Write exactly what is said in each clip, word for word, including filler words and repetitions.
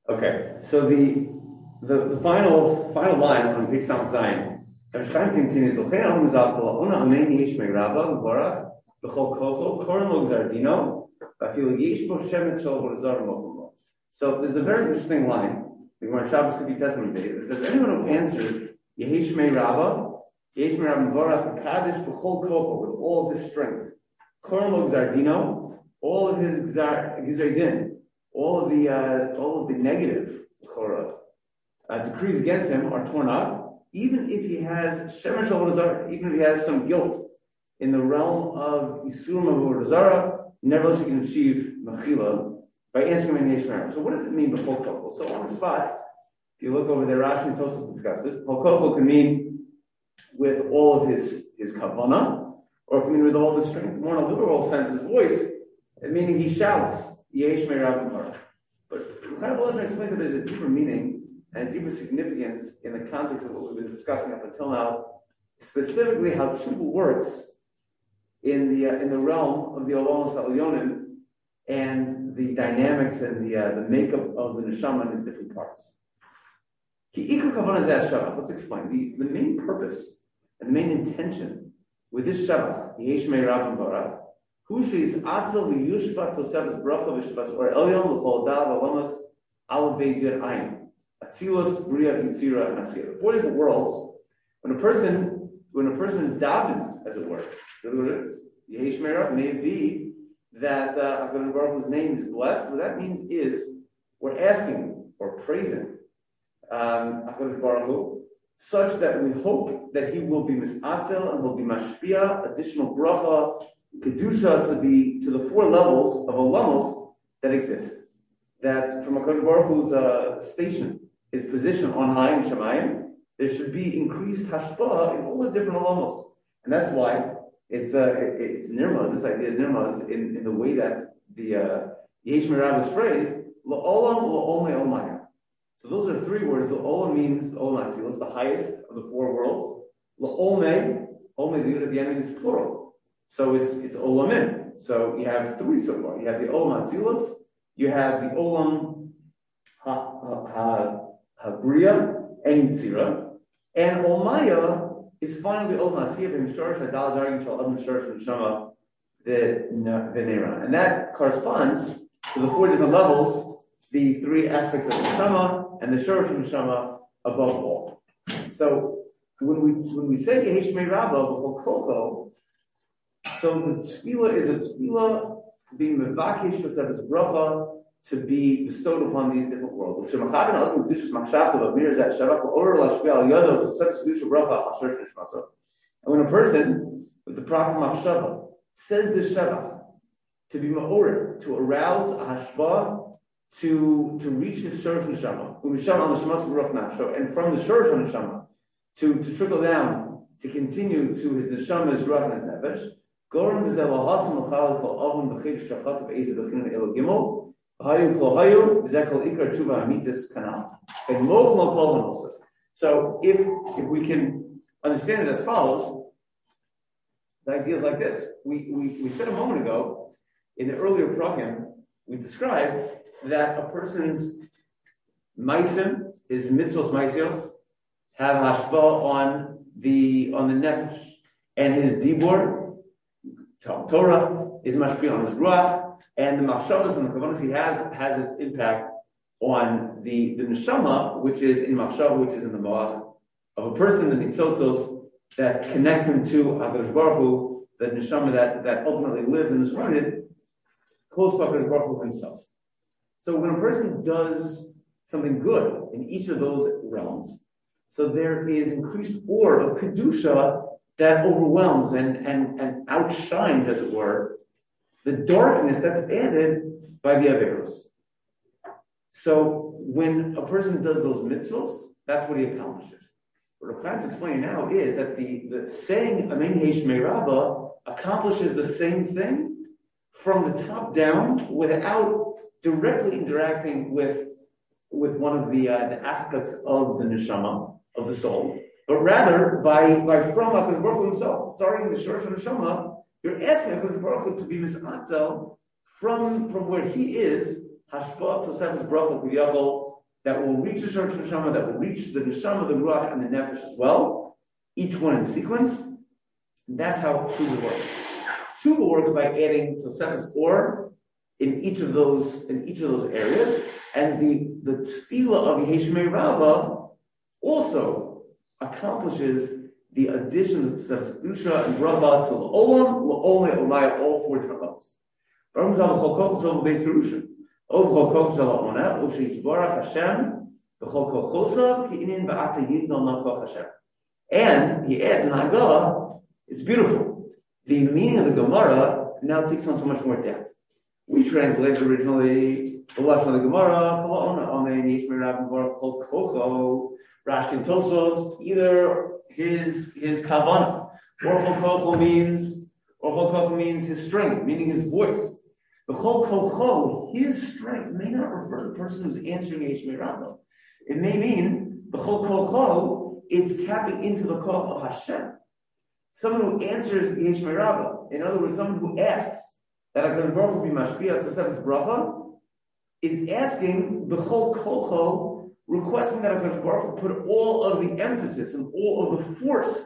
Okay, so the the, the final final line on page Sam Zayin, Hashem continues. So there's a very interesting line. The Gemara Shabbos could be testimony days. It says anyone who answers Yehi Shmei Rabba, Yehi Shmei Rabba Vorach Kadesh B'chol Koko with all of his strength, Koran Lo Gzardino, all of his Gizrei Din, all of the uh, all of the negative Chorah, uh, decrees against him are torn up, even if he has Shemesh Avodah, even if he has some guilt in the realm of Isurim of Avodah Zarah, nevertheless he can achieve Mechila by answering him in Yeshmer. So what does it mean B'chol Koko? So on the spot, if you look over there, Rashi and Tosfos discuss this. B'chol Koko can mean with all of his his kavanah, or it can mean with all of his strength. More in a literal sense, his voice, meaning he shouts Yehi Shmei Rabba Vorach. But Chaim Volozhin explains that there's a deeper meaning and a deeper significance in the context of what we've been discussing up until now, specifically how tshuva works in the uh, in the realm of the Olam Sa'alyonim and the dynamics and the uh, the makeup of the neshama in its different parts. Let's explain the, the main purpose and the main intention with this Shabbat, Yehi Shmei Rabba Vorach, Husha is Atzel v'Yushba Tosefes Bracha v'Shabbat or Elyon l'Chol Dal v'Alomas Al Beis Yod Ayin Atzilos Bria Yitzira and Asir. Four different worlds. When a person when a person davens, as it were, you know what it is? Yehi Shmei Rabba may be that uh, HaKadosh Baruch Hu's name is blessed. What that means is we're asking or praising um, HaKadosh Baruch Hu, such that we hope that he will be mis'atzel and will be mashpia, additional bracha, kedusha to the to the four levels of olamos that exist. That from HaKadosh Baruch Hu's uh, station, his position on high in Shemayim, there should be increased hashpah in all the different olamos, and that's why it's uh, it, it's nirmaz. This idea is nirmaz in, in the way that the uh, Yehi Shmei Rabba is phrased. La'olam la'olmei olmaya. So those are three words. La'olam means olam atzilus, the highest of the four worlds. La'olmei, olmei, the unit at the end means plural. So it's it's olamim. So you have three so far. You have the olam atzilus, you have the olam ha ha habriya and yitzira, and olmaya is finally olam asiyah b'mishorish hadal daring shal adam mishorish neshama the v'neiran, and that corresponds to the four different levels, the three aspects of neshama and the shorish neshama above all. So when we when we say Yehi Shmei Rabba b'chol koko, so the tefillah is a tefillah being mevakish Tosefes bracha to be bestowed upon these different worlds. And when a person with the proper machshava says this shabbat to be ma'orer, to arouse a hashbah, to to reach his shorosh neshama, and from the shorosh neshama to to trickle down to continue to his neshama's ruach and his nefesh. Gorim b'zeh lahasam l'chal kol avon b'chidish shachat b'ezeh b'chinan elo gimel. So if if we can understand it as follows, the idea is like this. We, we, we said a moment ago, in the earlier program, we described that a person's maisim, his mitzvos maisios, have hashpah on the on the nefesh, and his dibur, Torah, is mashpah on his ruach. And the machshavas and the kavanas he has has its impact on the, the neshama, which is in machshava, which is in the moach of a person, the nitzotos that connect him to HaKadosh Baruch Hu, the neshama that, that ultimately lives and is rooted close to HaKadosh Baruch Hu himself. So when a person does something good in each of those realms, so there is increased aura of kedusha that overwhelms and, and, and outshines, as it were, the darkness that's added by the Averos. So when a person does those mitzvos, that's what he accomplishes. What Rav Chaim's explaining now is that the, the saying Amen Yehi Shmei Rabba accomplishes the same thing from the top down without directly interacting with, with one of the, uh, the aspects of the neshama, of the soul, but rather by, by from HaKadosh Baruch Hu himself, starting the Shorosh Neshama. You're asking HaKadosh Baruch Hu to be mis'atzel from, from where he is, hashpah Tosefes bracha k'yachol that will reach the Shorsh Neshama, that will reach the Neshama, the Ruach, and the Nefesh as well, each one in sequence. And that's how Tshuva works. Tshuva works by adding Tosefes Or in each of those in each of those areas, and the the Tefillah of Yehei Rabbah also accomplishes the addition of Tosefes Kedusha and Bracha to the Olam, La'olei, Olaya, all four different levels. And he adds in Haggadah, it's beautiful. The meaning of the Gemara now takes on so much more depth. We translated originally the Lashon of the Gemara, Rashi and Tosos, either his his kavanah, or Chol Kocho means, or Chol Kocho means his strength, meaning his voice. The Chol Kocho, his strength, may not refer to the person who's answering Yeshmei Rabbah. It may mean the Chol Kocho, it's tapping into the Koch of Hashem. Someone who answers Yeshmei Rabbah, in other words, someone who asks that HaKadosh Baruch Hu be mashpia to Tosefes bracha, is asking the Chol Kocho, requesting that HaKadosh Baruch Hu put all of the emphasis and all of the force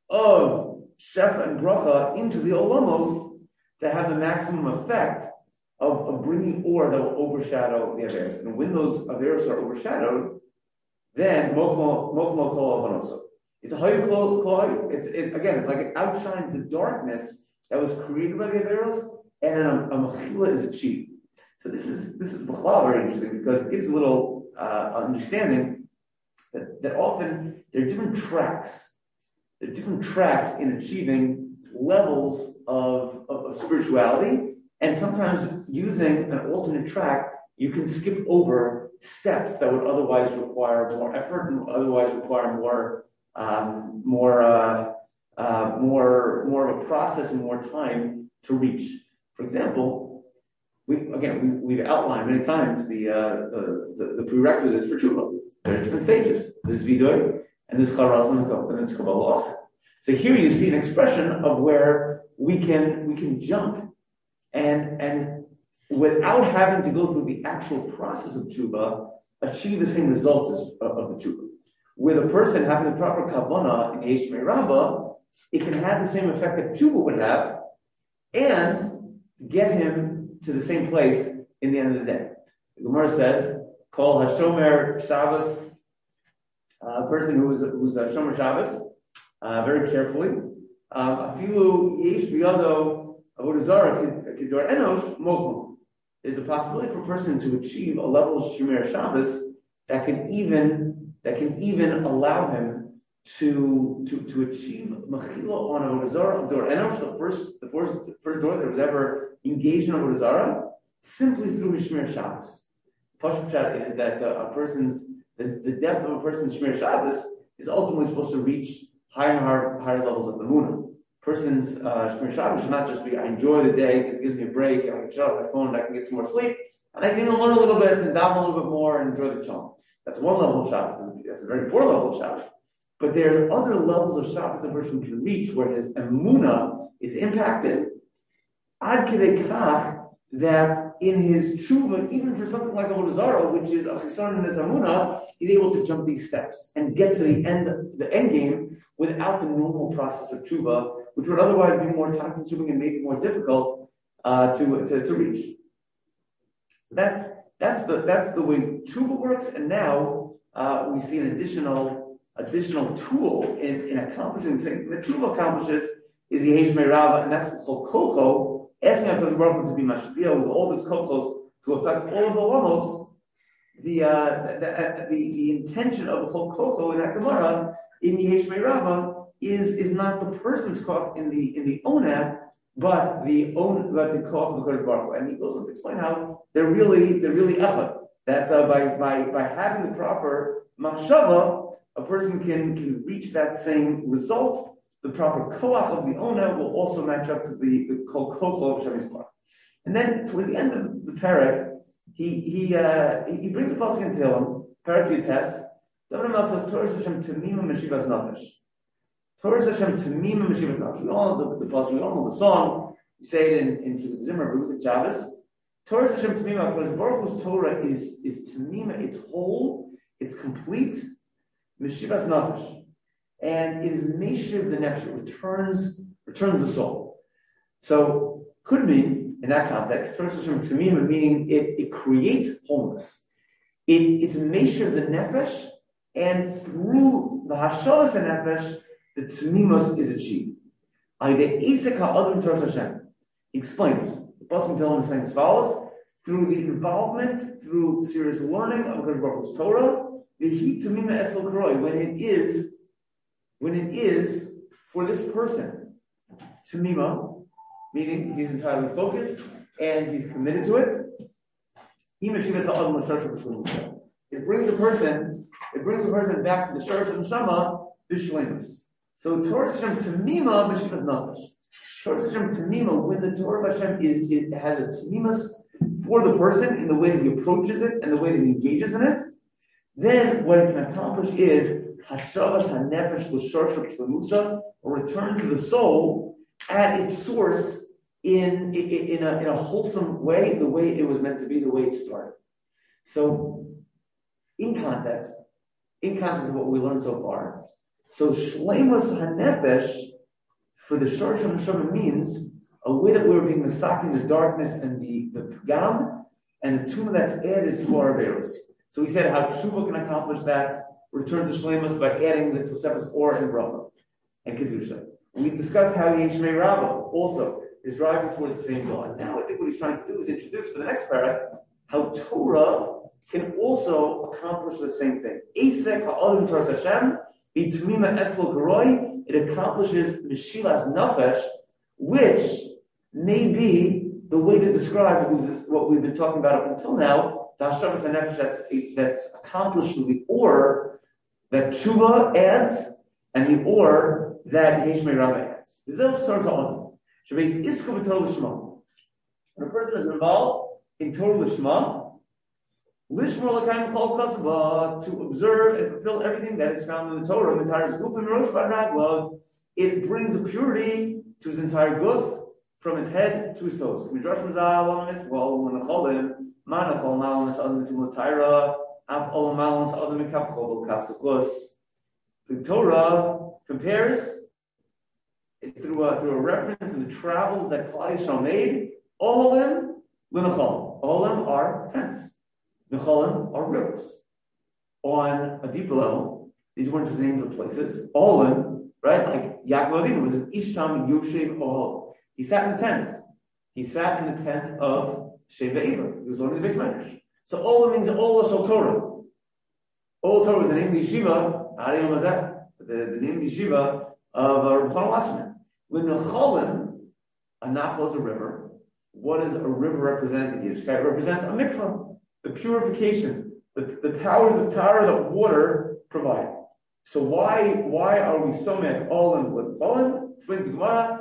of Shefa and Bracha into the Olamos to have the maximum effect of, of bringing Or that will overshadow the Averos. And when those Averos are overshadowed, then Mochmo Kol Avanoso. It's a Hayu Kloi. It's it, again, it's like it outshines the darkness that was created by the Averos, and a, a Mechila is achieved. So this is this is very interesting because it gives a little uh, understanding that, that often there are different tracks. There are different tracks in achieving levels of, of, of spirituality, and sometimes using an alternate track, you can skip over steps that would otherwise require more effort and otherwise require more, um, more, uh, uh, more, more of a process and more time to reach. For example, we again we, we've outlined many times the, uh, the, the the prerequisites for tshuva. There are different stages. There's vidoy and there's charaz and then it's kabbalah also. So here you see an expression of where we can we can jump and and without having to go through the actual process of tshuva, achieve the same results as, of, of the tshuva. With a person having the proper kavanah in Yeshmei Rabbah, it can have the same effect that tshuva would have, and get him to the same place in the end of the day. The Gemara says, "Call Hashomer Shabbos," a person who is who's a Shomer Shabbos, uh, very carefully. Afilu Yesh Biyado Avodah Zarah Kedor Enosh Mochum. There's a possibility for a person to achieve a level of Shomer Shabbos that can even that can even allow him to to to achieve Mechila on Avodah Zarah Kedor Enosh, the first the first the first door that was ever engaged in Avodah Zarah, simply through his Shemir Shabbos. Pashut Pshat is that uh, a person's the, the depth of a person's Shemir Shabbos is ultimately supposed to reach higher and higher, higher levels of the Emunah. Person's uh, Shemir Shabbos should not just be, I enjoy the day, it gives me a break, I can shut off my phone, and I can get some more sleep, and I can learn a little bit and daven a little bit more and enjoy the Chom. That's one level of Shabbos. That's a very poor level of Shabbos. But there are other levels of Shabbos a person can reach where his Emunah is impacted Ad Kedei Kach, that in his tshuva, even for something like Avodah Zarah, which is a chisaron in his Amunah, he's able to jump these steps and get to the end, the end game, without the normal process of tshuva, which would otherwise be more time-consuming and maybe more difficult uh, to, to to reach. So that's that's the that's the way tshuva works. And now uh, we see an additional additional tool in, in accomplishing the same. The tshuva accomplishes is the Yeshmei Rabbah, and that's called kocho. Asking HaKadosh Baruch Hu to be mashpia with all his kochos to affect all of the olamos, the, uh, the, the the intention of the whole kocho in that Gemara in Yeshmei Rabbah is is not the person's koch in the in the onad, but the own but the koch of HaKadosh Baruch Hu. And he goes on to explain how they're really they're really echad. That uh, by by by having the proper machshava, a person can can reach that same result. The proper koach of the owner will also match up to the, the kocho of Shemi's Bar. And then towards the end of the parak, he he uh, he brings a pasuk in Tehillim, parak Yutes. David Melch says, Torah Hashem Tamima Meshivas Nefesh. Torah Hashem Tamima Meshivas Nefesh. We all know the, the pasuk, we all know the song. We say it in in the Zimmer, Baruch Shabbos. Torah Hashem Tamima, because Baruch Hu's Torah is is Tamima, it's whole, It's complete, Meshivas Nefesh. And it is Meshiv the Nefesh. It returns, returns the soul. So, could mean, in that context, Torah Hashem Tamima, meaning it, it creates wholeness. It, it's Meshiv the Nefesh, and through the Hashavas Nefesh, the Tamimos is achieved. He explains, the Pasuk Tehillim is saying as follows: through the involvement, through serious learning of Hakadosh Baruch Hu's Torah, the Tamima Esel Karoi, when it is, when it is for this person, Tamima, meaning he's entirely focused and he's committed to it. It brings a person, it brings a person back to the Sharash of Neshama, Bishlemus. So Torah Hashem Tamima B'Shivas Nefesh. Torah Hashem Tamima, when the Torah of Hashem is, it has a Tamimas for the person in the way that he approaches it and the way that he engages in it, then what it can accomplish is Hashavas HaNefesh L'Sharsha P'Lemusa, a return to the soul at its source in, in, in, a, in a wholesome way, the way it was meant to be, the way it started. So, in context, in context of what we learned so far, so Shleimus HaNefesh for the Sharash of Neshama means a way that we were being masaking the darkness and the, the pagam and the tumor that's added to our averos. So we said how Tshuva can accomplish that, return to Shleimus by adding the Tosefes Or and Bracha and Kedusha. We discussed how Yesh Mei Rabbah also is driving towards the same goal. And now I think what he's trying to do is introduce to the next parak how Torah can also accomplish the same thing. Eisek ha'olim Torah Hashem, b'tmima esel garoi, it accomplishes Meshilas Nefesh, which may be the way to describe what we've been talking about up until now, the Hashavas HaNefesh that's, that's accomplished through the Or that Tshuva adds, and the Or that Yesh Mei Rabbah adds. This starts on Shabbat Isko b'Torah L'Shma. When a person is involved in Torah L'Shma, Lishmor L'Kaim Chol Kasaba, to observe and fulfill everything that is found in the Torah, the entire Guf and Rosh Ba'Raglav, it brings a purity to his entire Guf, from his head to his toes. Midrash Mazal on this wall when the Cholim, Manachol Malamas Adam Tumatira, Af Olam Malamas Adam Mikapchol Kapsakos. The Torah compares through a, through a reference in the travels that Klal Yisrael made. Olim L'Necholim. Olim are tents. Necholim are rivers. On a deeper level, these weren't just names of places. Olim, right? Like Yaakov Avinu was an Ishtam Yoshev Ohol. He sat in the tents. He sat in the tent of Sheva Eber. He was learning the base medrash. So Olam means Ola Shel Torah. Ola Torah was the name of the yeshiva. Ariyom Mazeh, the, the name of the yeshiva of uh, Rav Chaim Wasserman. When the Cholim, a Nafal is a river. What does a river represent in Yiddishkeit? It represents a mikvah, the purification, the, the powers of Torah that water provide. So why why are we so mad? Olam with Olam? Explains the Gemara.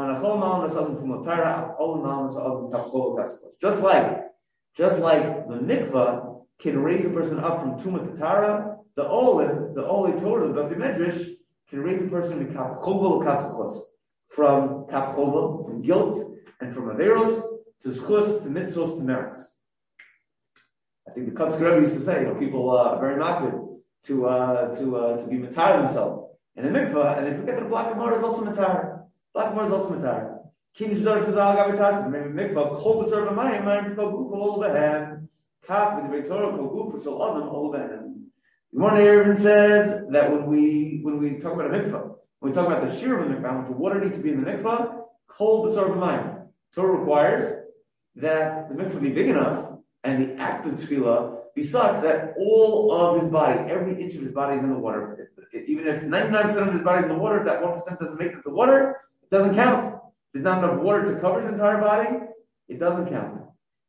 Just like, just like the mikvah can raise a person up from tumah to tara, the olim, the Olei Torah, the Bavli Medrash, can raise a person to kapchobel kapsakos, from kapchobel, from guilt, and from averos to zchus, to mitzvos, to merits. I think the Kotzker Rebbe used to say, you know, people uh, are very makbid to uh, to uh, to be matar themselves in a mikvah, and they forget that a black gemara is also matar. Black Gemara is also matar. King Shadar Shazal Gavitas, maybe mikvah, kol b'ser b'mayim, mayim kol guf all behem, kaf with the Torah kol guf shel adam all behem. The Gemara even says that when we when we talk about a mikvah, when we talk about the shir of a mikvah, which water needs to be in the mikvah, kol b'ser b'mayim. Torah requires that the mikvah be big enough and the act of tefillah be such that all of his body, every inch of his body is in the water. Even if ninety-nine percent of his body is in the water, if that one percent doesn't make it to water, doesn't count. There's not enough water to cover his entire body. It doesn't count.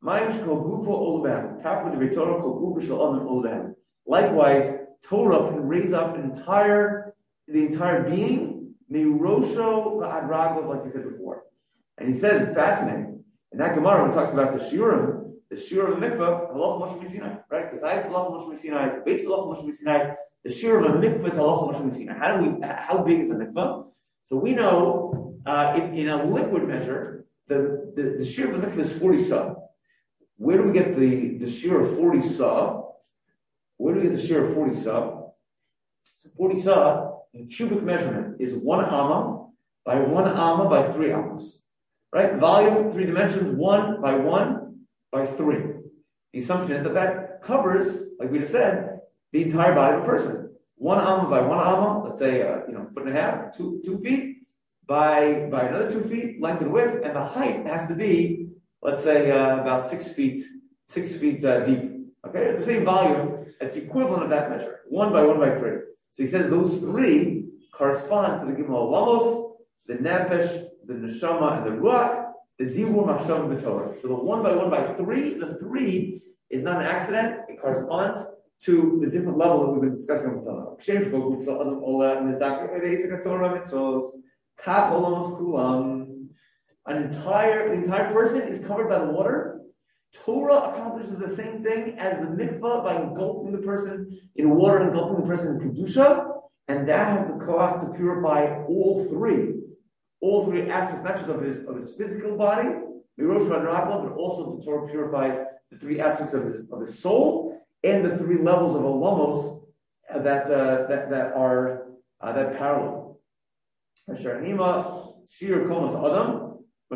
Likewise, Torah can raise up an entire, the entire being, like he said before. And he says, it's fascinating. In that Gemara, when it talks about the shiurim, the shiur of the mikvah, halach Moshe Sinai, right? Because I halach Moshe Sinai, the Beitz halach Moshe Sinai, the shiur of a mikvah is halach Moshe Sinai. How do we? How big is a mikvah? So we know. Uh, in, in a liquid measure, the, the, the shear of the mikvah is forty sa. Where do we get the, the shear of forty sa? Where do we get the share of forty sa? So forty sa in cubic measurement is one amma by one amma by three ammas. Right? Volume, three dimensions, one by one by three. The assumption is that that covers, like we just said, the entire body of a person. One amma by one amma, let's say uh, you know, foot and a half, two two feet, by by another two feet, length and width, and the height has to be, let's say, uh, about six feet, six feet uh, deep. Okay, the same volume, it's equivalent of that measure, one by one by three. So he says those three correspond to the Gimel Lamos, the Nefesh, the Neshama, and the Ruach, the Dibur, Machshav, and the Torah. So the one by one by three, the three is not an accident, it corresponds to the different levels that we've been discussing on the Torah. An entire, the entire person is covered by the water. Torah accomplishes the same thing as the mikvah by engulfing the person in water, engulfing the person in kedusha, and that has the koach to purify all three, all three aspects, not just of his of his physical body, but also the Torah purifies the three aspects of his of his soul and the three levels of olamos uh, that uh, that that are uh, that parallel. Shir komas adam. The,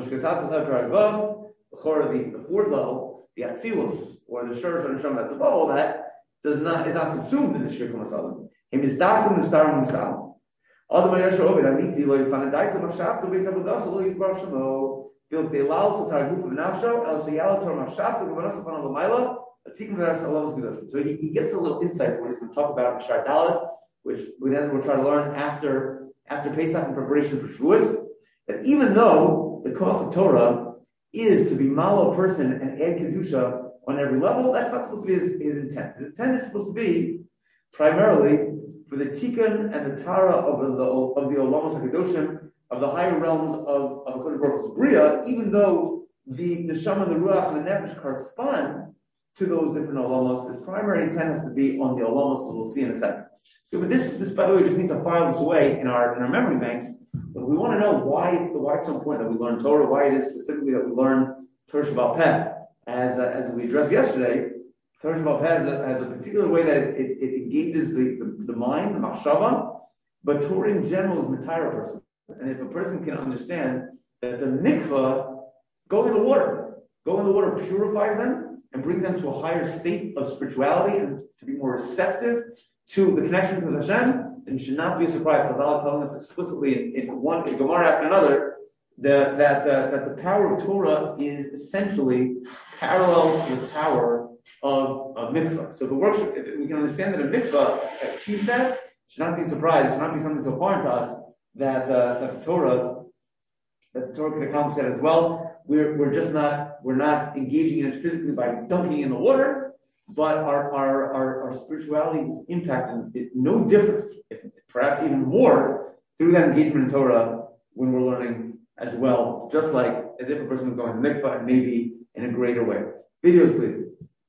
the fourth level, the Atzilus, or the Shur Shur Neshama that's above all that, does not is not subsumed in the Shir Kumas Adam. Him is Dachum Nestarim Nisam. Adam Ayasha Ovid Amiti Lo Yifanadaitu Mashaptu Beis Avodasu Lo Yizbar Shemo Bil Peilal Sotar Guf V'Nafsho El Sheyal Tor Mashaptu Gavanas Upon Alamayla Atikim V'Aras Alamas Gudosh. So he, he gets a little insight what he's going to talk about in Shar Dalet, which we then will try to learn after after Pesach in preparation for Shavuos. That even though the Koach of Torah is to be malo person and add kedusha on every level, that's not supposed to be his, his intent. His intent is supposed to be primarily for the tikkun and the tara of the of the olamos hakedoshim, of the higher realms of of Kodesh Baruch Hu's bria, even though the neshama, the ruach, and the nefesh correspond to those different olamos. His primary intent has to be on the olamos, that we'll see in a second. So, but this, this, by the way, we just need to file this away in our in our memory banks. But we want to know why why it's so important that we learn Torah, why it is specifically that we learn Torah Sheba'al Peh. As uh, as we addressed yesterday, Torah Sheba'al Peh has a, has a particular way that it, it, it engages the, the, the mind, the machshava, but Torah in general is mitayra person. And if a person can understand that the mikvah, go in the water, go in the water purifies them and brings them to a higher state of spirituality and to be more receptive to the connection with Hashem, and you should not be surprised. Chazal telling us explicitly in, in one in Gemara after another the, that uh, that the power of Torah is essentially parallel to the power of, of mikvah. So the work should, we can understand that a mikvah achieves that. Should not be surprised. It should not be something so foreign to us that uh, that the Torah that the Torah can accomplish that as well. We're we're just not we're not engaging in it physically by dunking in the water. But our, our, our, our spirituality is impacted it no different, if perhaps even more, through that engagement in Torah when we're learning as well, just like as if a person was going to mikvah and maybe in a greater way. Videos, please.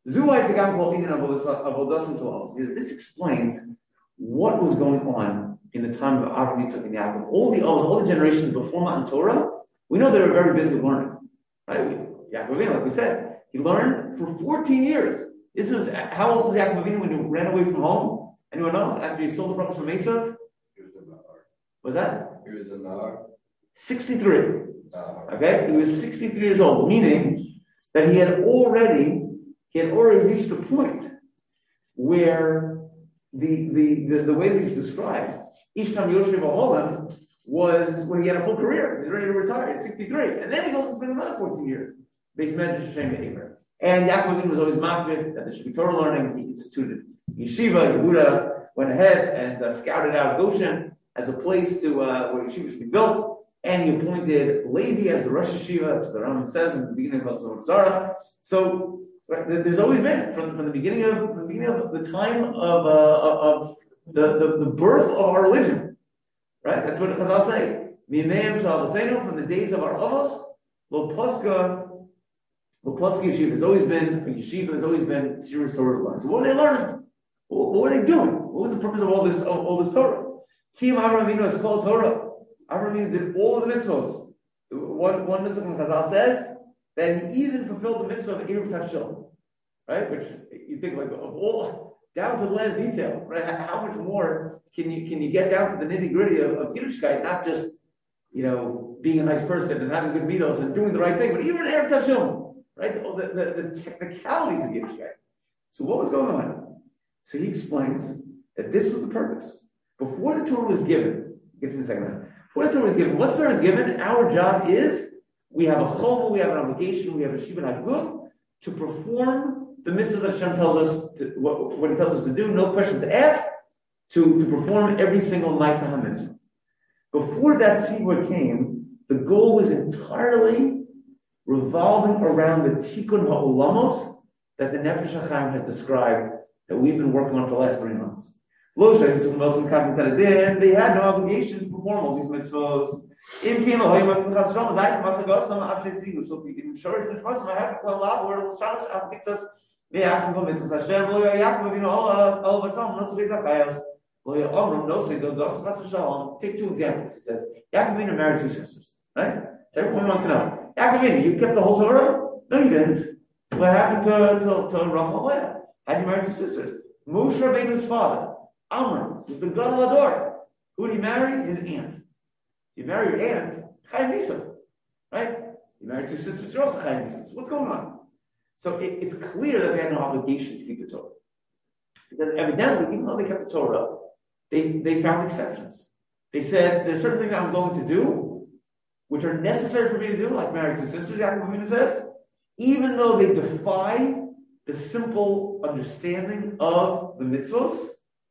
Because this explains what was going on in the time of Avraham, Yitzchak, and Yaakov. All the all the generations before Matan Torah, we know they were very busy learning. Right? Yaakov, like we said, he learned for fourteen years. This was, how old was Yaakov Avinu when he ran away from home? Anyone know? After he stole the promise from Esav? He was in Nahar. Was that? He was in Nahar. sixty-three. Nahar. Okay? He was sixty-three years old, meaning that he had already, he had already reached a point where the, the, the, the way that he's described, each time Yoshev Aholim was when he had a full career. He was ready to retire. He's sixty-three. And then he goes and spends another fourteen years. Base Medrash Shem Eber. And Yaakov Avinu was always makbid that there should be Torah learning. He instituted yeshiva. Yehuda went ahead and uh, scouted out Goshen as a place to uh, where yeshiva should be built. And he appointed Levi as the Rosh Yeshiva, as the Rambam says in the beginning of Zohar Zara. So right, there's always been from, from the beginning of from the beginning of the time of uh, of the, the, the birth of our religion. Right? That's what Chazal say. Mimeim Shalvasenu, from the days of our Avos, Lo Posca. The Posca Yeshiva has always been, Yeshiva has always been serious Torah learning. So what were they learning? What, what were they doing? What was the purpose of all this, of all this Torah? Kim Avraham Avinu is called Torah. Avraham Avinu did all the mitzvahs. One, one mitzvah from Chazal says that he even fulfilled the mitzvah of Eruv Tashil. Right? Which you think like, of all, down to the last detail, right? How much more can you can you get down to the nitty gritty of, of Yiddishkeit, not just, you know, being a nice person and having good midos and doing the right thing, but even Erev Tavshilum, right? The, the, the technicalities of Yiddishkeit. So what was going on? So he explains that this was the purpose. Before the Torah was given, get to the second half. Before the Torah was given, what Torah is given, our job is, we have a choma, we have an obligation, we have a shivan haguf to perform the mitzvahs that Hashem tells us, to, what, what He tells us to do, no questions asked, to, to perform every single Maaseh HaMitzvah. Before that tzibur came, the goal was entirely revolving around the tikkun ha'olamos that the Nefesh HaChaim has described, that we've been working on for the last three months. They had no obligation to perform all these mitzvahs. So if you can show it in the I have to love where the Shabbos Apitas, they ask him for mitzvahs. Hashem, Lo Yaakov, you know, all of Hashem, no Subeis Achayos. Lo Yomrim, no Seido, Dos Chas Shalom. Take two examples. He says, Yaakov Avinu married two sisters, right? So everyone wants to know. Yaakov Avinu, you kept the whole Torah? No, you didn't. What happened to to to Rachel and Leah? How'd you marry two sisters? Moshe Rabbeinu's father, Amram, was the Gadol Ador. Who did he marry? His aunt. You marry your aunt, Chaim Misa, right? You marry two sisters, you're also Chaim Misa. What's going on? So it, it's clear that they had no obligation to keep the Torah. Because evidently, even though they kept the Torah, they, they found exceptions. They said, there's certain things I'm going to do, which are necessary for me to do, like marry two sisters, Yaakov Avinu says, even though they defy the simple understanding of the mitzvos,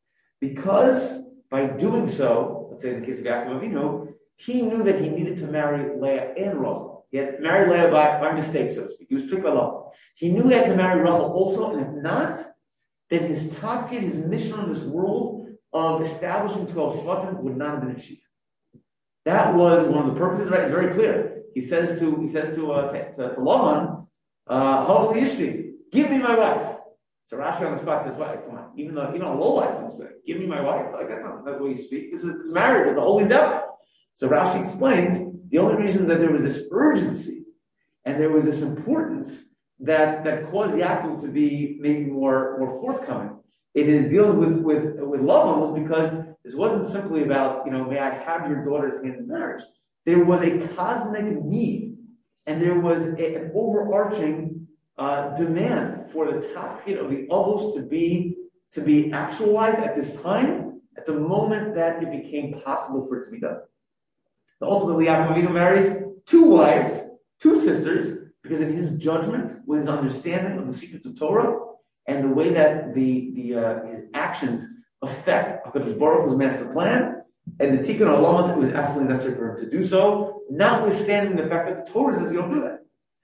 because by doing so, let's say in the case of Yaakov Avinu, he knew that he needed to marry Leah and Rachel. He had married Leah by, by mistake, so to speak. He was tricked by law. He knew he had to marry Rachel also, and if not, then his tafkid, his mission on this world of establishing twelve shvatim would not have been achieved. That was one of the purposes, right? It's very clear. He says to he says to uh, to, to, to Laman, uh, give me my wife. So Rashi on the spot says, "What? Come on, even though even a low life can speak, give me my wife." Like that's not the way you speak. This is it's married to the holy devil. So Rashi explains the only reason that there was this urgency and there was this importance that that caused Yaakov to be maybe more more forthcoming. It is dealing with with with Lavan was because this wasn't simply about, you know, may I have your daughter's hand in marriage. There was a cosmic need, and there was a, an overarching uh, demand for the tafkid of the avos to be to be actualized at this time, at the moment that it became possible for it to be done. So ultimately, Yaakov Avinu marries two wives, two sisters, because in his judgment, with his understanding of the secrets of Torah, and the way that the the uh, his actions affect HaKadosh Baruch Hu's master plan, and the Tikkun Olamas, it was absolutely necessary for him to do so, notwithstanding the fact that the Torah says you don't do that.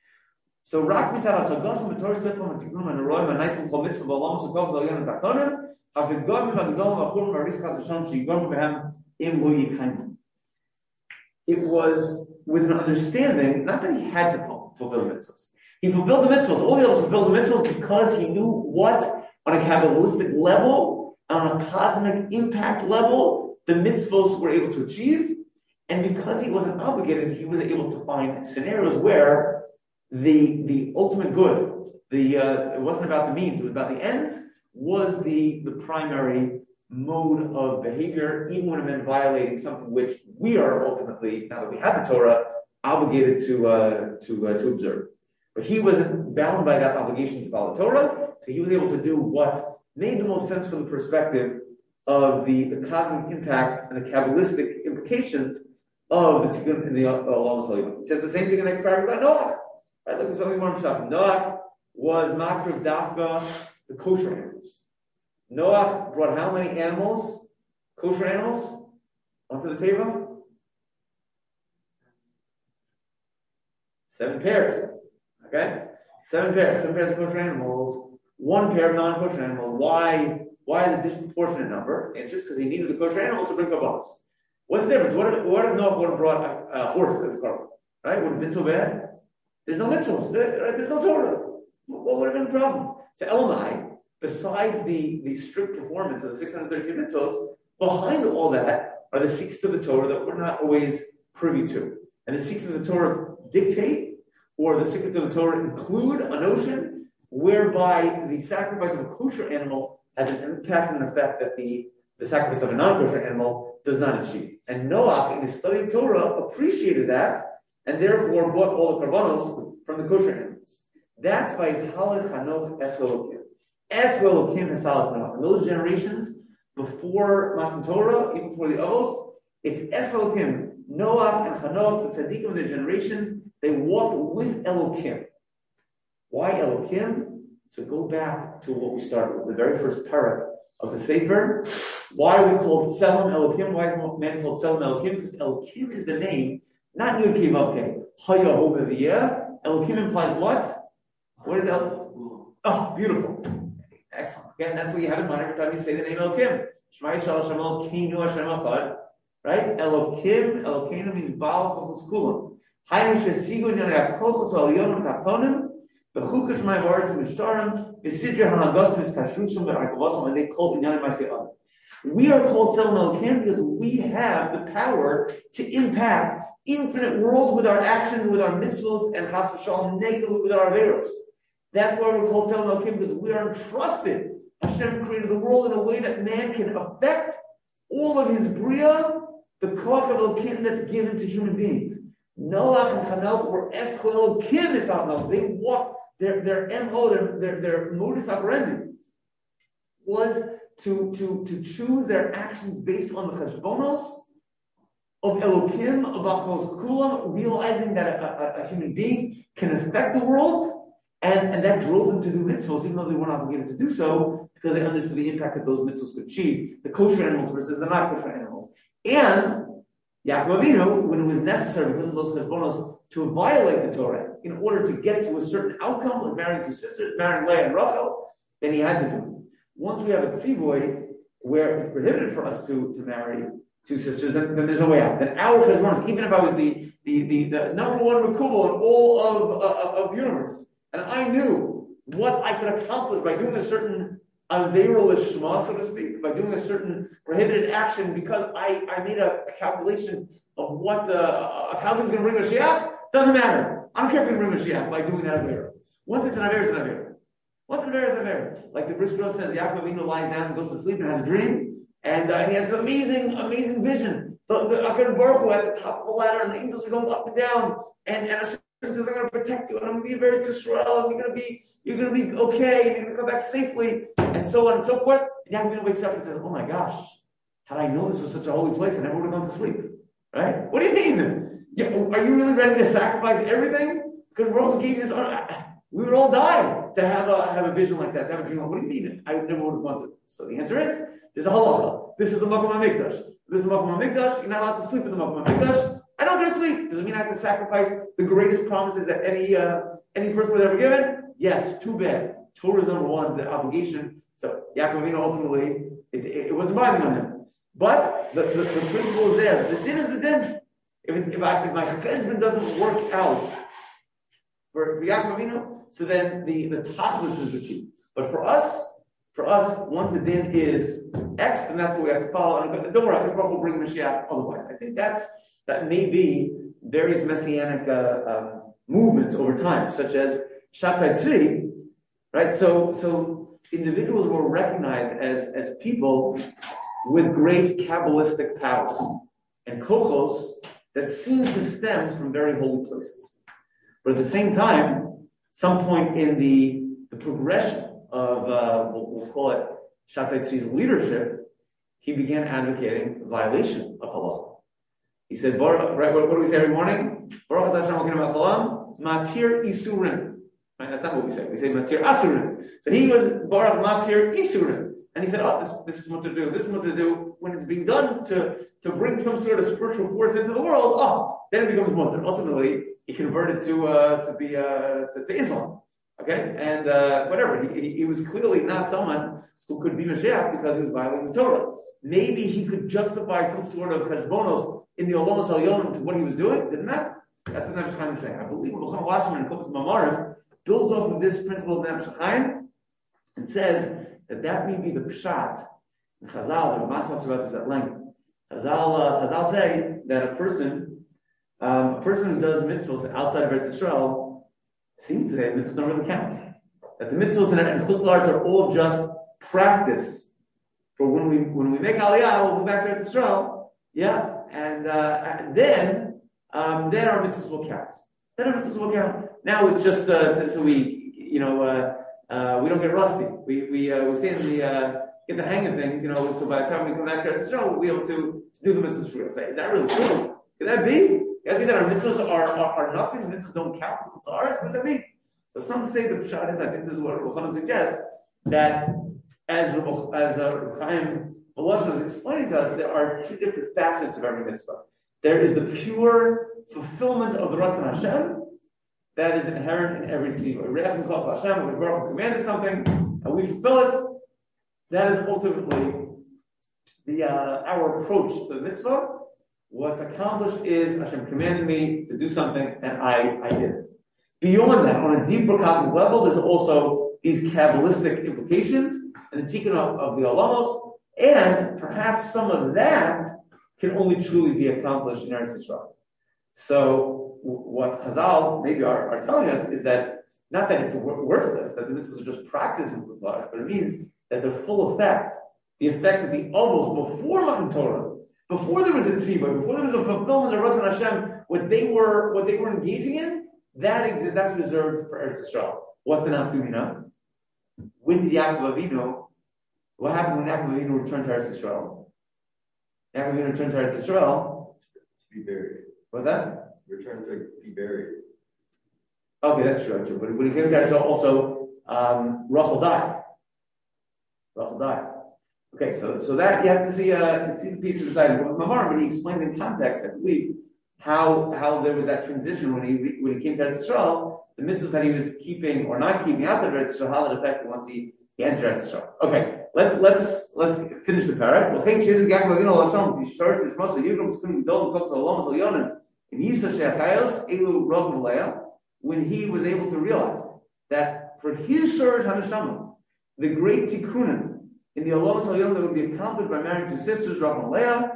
So Rak mitzad hasagas Torah seflam Tikkun and Roim and Naisim Chol Mitzvah Olamas Ukov Zalyan Tachtonim Havigom V'Agdol V'Achur Maris Chas Hashem Sheyigom B'Hem Im Lo Yikayim. It was with an understanding, not that he had to fulfill the mitzvahs. He fulfilled the mitzvahs. All he else fulfilled the mitzvahs because he knew what, on a Kabbalistic level, on a cosmic impact level, the mitzvahs were able to achieve. And because he wasn't obligated, he was able to find scenarios where the the ultimate good, the uh, it wasn't about the means, it was about the ends, was the, the primary mode of behavior, even when it meant violating something which we are ultimately, now that we have the Torah, obligated to uh, to uh, to observe. But he wasn't bound by that obligation to follow Torah, so he was able to do what made the most sense from the perspective of the, the cosmic impact and the Kabbalistic implications of the Tikkun in the Olam Salim. He says the same thing in the next paragraph about Noach. Right, look at something more himself. Noach was Makriv Dafka, the kosher animals. Noach brought how many animals, kosher animals, onto the table? Seven pairs. Okay? Seven pairs. Seven pairs of kosher animals, one pair of non-kosher animals. Why, why the disproportionate number? It's just because he needed the kosher animals to bring kabbalas. What's the difference? What if, what if Noach would have brought a, a horse as a carbon? Right? Would have been so bad? There's no mitzvahs. There, right? There's no Torah. What would have been the problem? So Elamai, besides the, the strict performance of the six hundred thirty-two mitzvahs, behind all that are the secrets of the Torah that we're not always privy to. And the secrets of the Torah dictate, or the secrets of the Torah include a notion whereby the sacrifice of a kosher animal has an impact and effect that the, the sacrifice of a non-kosher animal does not achieve. And Noach, in his study of Torah, appreciated that, and therefore brought all the karbanos from the kosher animals. That's why it's halach hanoch es Elokim. Es Elokim es halach hanoch. In those generations, before Matan Torah, even before the Avos, it's es Elokim. Noach and Hanoch, the tzaddikim of their generations, they walked with Elokim. Why Elokim? So go back to what we started with, the very first parak of the Sefer. Why are we called Tselem Elokim? Why is man called Tselem Elokim? Because Elokim is the name, not Yud Kei Vav Kei. Haya Ho B'Viyah. Elokim implies what? What is El? Oh, beautiful. Excellent. Again, that's what you have in mind every time you say the name Elokim. Shema Yisrael Hashem Elokeinu Hashem Echad. Right? Elokim, Elokeinu means Baal Kochos Kulam. Hainu Shesigu Nyanei HaKochos Alyonim Tachtonim. B'chukash Ma'avaretz Mishtarim. B'sidre Hanagosim Iskashrushim B'Arkavosim. And they call Nyanei Ma'aseh Adam. We are called Tselem Elokim because we have the power to impact infinite worlds with our actions, with our mitzvahs, and chas v'shalom negatively with our averos. That's why we're called Tselem Elokim, because we are entrusted. Hashem created the world in a way that man can affect all of his bria, the koach of Elokim that's given to human beings. Noach and Hanoch were eschol Elokim is out. They walked, their their M O, their, their, their modus operandi was to, to, to choose their actions based on the cheshbonos of Elokim, about those kulam, realizing that a, a, a human being can affect the worlds, and, and that drove them to do mitzvahs, even though they weren't obligated to do so, because they understood the impact that those mitzvahs could achieve, the kosher animals versus the not kosher animals. And Yaakov Avinu, when it was necessary because of those cheshbonos to violate the Torah in order to get to a certain outcome, like marrying two sisters, marrying Leah and Rachel, then he had to do it. Once we have a tzivoy where it's prohibited for us to, to marry two sisters, then, then there's no way out. Then our cheshbonos, even if I was the the the, the number one rekubal in all of, uh, of the universe, and I knew what I could accomplish by doing a certain averolish shema, so to speak, by doing a certain prohibited action, because I, I made a calculation of what uh, of how this is going to bring Mashiach, doesn't matter. I don't care if we bring Mashiach by doing that aver. Once it's an aver, it's an aver. Once an aver is an aver. Like the Brisker Rebbe says, Yaakov Avinu lies down and goes to sleep and has a dream, and, uh, and he has an amazing, amazing vision. The, the HaKadosh Baruch Hu at the top of the ladder, and the angels are going up and down, and, and Hashem says, I'm going to protect you, and I'm going to be very Yisrael, and you're going to be You're going to be okay, and you're going to come back safely, and so on and so forth. And Yaakov wakes up and says, oh my gosh, had I known this was such a holy place, I never would have gone to sleep. Right? What do you mean? Yeah, are you really ready to sacrifice everything? Because we're also gave you this honor. We would all die to have a have a vision like that, to have a dream. What do you mean? I never would have gone to. So the answer is, there's a halacha. This is the Makom HaMikdash. This is the Makom HaMikdash. You're not allowed to sleep in the Makom HaMikdash. I don't go to sleep. Does it mean I have to sacrifice the greatest promises that any uh, any person was ever given? Yes, too bad. Torah is number one, the obligation. So Yaakov Avinu ultimately, it, it, it wasn't binding on him. But the, the, the principle is there. The din is the din. If, it, if, I, if my cheshbon doesn't work out for, for Yaakov Avinu, so then the, the tachlis is the key. But for us, for us, once the din is X, then that's what we have to follow. And don't worry, HaKadosh Baruch Hu will bring Mashiach otherwise. I think that's that may be various messianic uh, uh, movements over time, such as Shabtai Tzvi, right? So, so individuals were recognized as, as people with great Kabbalistic powers and kochos that seem to stem from very holy places. But at the same time, some point in the, the progression of, uh, we'll, we'll call it Shabtai Tzvi's leadership, he began advocating violation of halacha. He said, right, what, what do we say every morning? Baruch atah Hashem Elokeinu melech haolam, matir isurim. Right? That's not what we say. We say matir asurim. So he was Baruch matir isurim. And he said, oh, this, this is what to do. This is what to do when it's being done to, to bring some sort of spiritual force into the world. Oh, then it becomes mutter. Ultimately, he converted to uh, to be uh, to, to Islam. Okay? And uh, whatever. He, he, he was clearly not someone who could be Mashiach because he was violating the Torah. Maybe he could justify some sort of cheshbonos in the Olamos Elyonim to what he was doing. Didn't matter. That's what Nefesh Chaim is saying. I believe Rabbi Wasserman in Koppus Mamarim builds off of this principle of Nefesh Chaim and says that that may be the pshat in Chazal. The Ramban talks about this at length. Chazal, uh, Chazal say that a person, um, a person who does mitzvahs outside of Eretz Yisrael seems to say mitzvahs don't really count. That the mitzvahs in Chutz La'aretz are all just practice for when we when we make Aliyah, we'll go back to Eretz Yisrael, yeah, and, uh, and then um, then our mitzvahs will count. Then our mitzvahs will count. Now it's just uh, so we you know uh, uh, we don't get rusty. We we uh, we stay in the uh, get the hang of things, you know. So by the time we come back to Eretz Yisrael, we'll be able to, to do the mitzvahs for real. Say, is that really true? Could that be? Could that be that our mitzvahs are are, are nothing? The mitzvahs don't count. It's ours. What does that mean? So some say the pshat is, I think this is what Ruchana suggests, that as as uh, Chaim Volozhin has explained to us, there are two different facets of every mitzvah. There is the pure fulfillment of the Ratzon Hashem that is inherent in every tzivah. Re'echem Chalach Hashem, when Baruch Hu commanded something, and we fulfill it. That is ultimately the uh, our approach to the mitzvah. What's accomplished is Hashem commanded me to do something, and I I did it. Beyond that, on a deeper cosmic level, there's also these Kabbalistic implications and the tikkun of, of the Olamos, and perhaps some of that can only truly be accomplished in Eretz Yisrael. So, w- what Chazal maybe are, are telling us is that not that it's w- worthless, that the mitzvahs are just practicing for life, but it means that their full effect, the effect of the Avos before Matan Torah, before there was a tzibah, before there was a fulfillment of Ratzon Hashem, what they were what they were engaging in. That exists. That's reserved for Eretz Yisrael. What's an Afkumina? When did Yaakov Avinu? What happened when Yaakov Avinu returned to Eretz Yisrael? Yaakov Avinu returned to Eretz Yisrael to be buried. What's that? Returned to be buried. Okay, that's true. That's true. But when he came to Eretz Yisrael, also um, Rachel died. Rachel died. Okay, so so that you have to see uh, see the piece inside. Mamar, when he explained in context, I believe. How how there was that transition when he when he came to Eretz Yisrael, the mitzvahs that he was keeping or not keeping out of Eretz Yisrael, how it affected once he, he entered Eretz Yisrael. Okay, let let's let's finish the parak. Well, think she's Yaakov Avinu Hashem. He started this muscle. You don't come don't go to Olam Sol Yonim. In Yisa Sheachayos Elu Rav Leah, when he was able to realize that for his Shorish Haneshama, the great tikkunim in the Olam Sol Yonim that would be accomplished by marrying two sisters, Rav and Leah,